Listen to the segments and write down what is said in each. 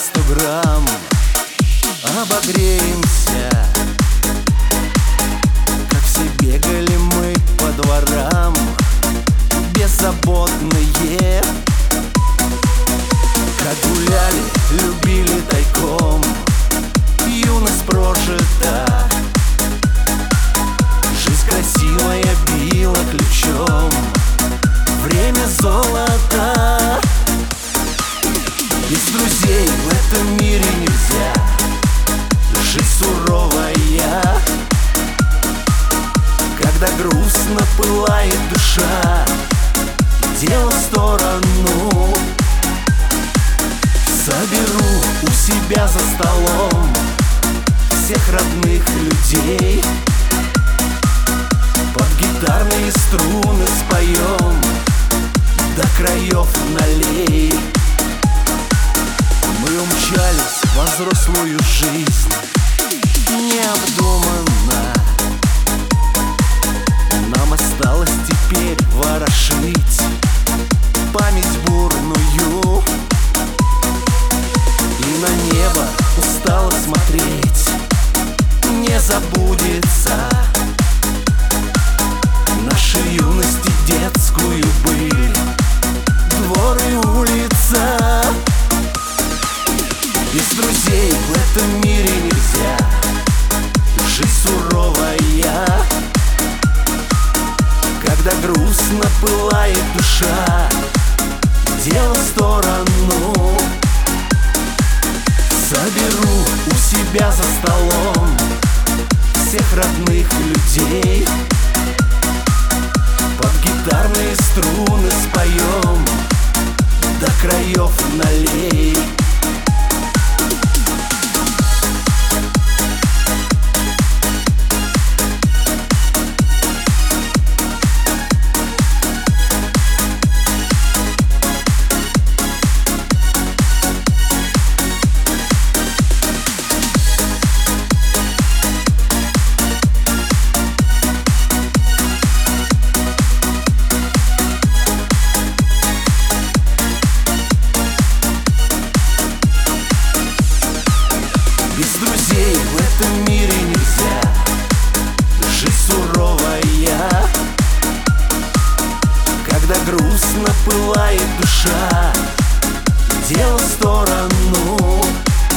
100 грамм. Обогреемся, как все бегали мы по дворам, беззаботные, как гуляли, любили тайком. Юность прожита, жизнь красивая била ключом. Время золото, без друзей в этом мире нельзя. Жизнь суровая, когда грустно пылает душа, дело в сторону. Соберу у себя за столом всех родных людей, под гитарные струны споем, до краев налей. Мы умчались во взрослую жизнь, необдуманно. Нам осталось теперь ворошить память бурную, и на небо устало смотреть. Не забудется нашей юности детскую быль, двор и улица. Без друзей в этом мире нельзя. Жизнь суровая, когда грустно пылает душа, дело в сторону. Соберу у себя за столом всех родных людей, под гитарные струны споем, до краев налей. Без друзей в этом мире нельзя. Жизнь суровая, когда грустно пылает душа, дело в сторону.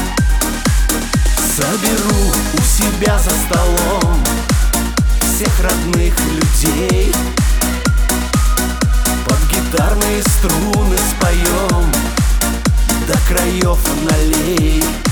Соберу у себя за столом всех родных людей, под гитарные струны споем, до краев налей.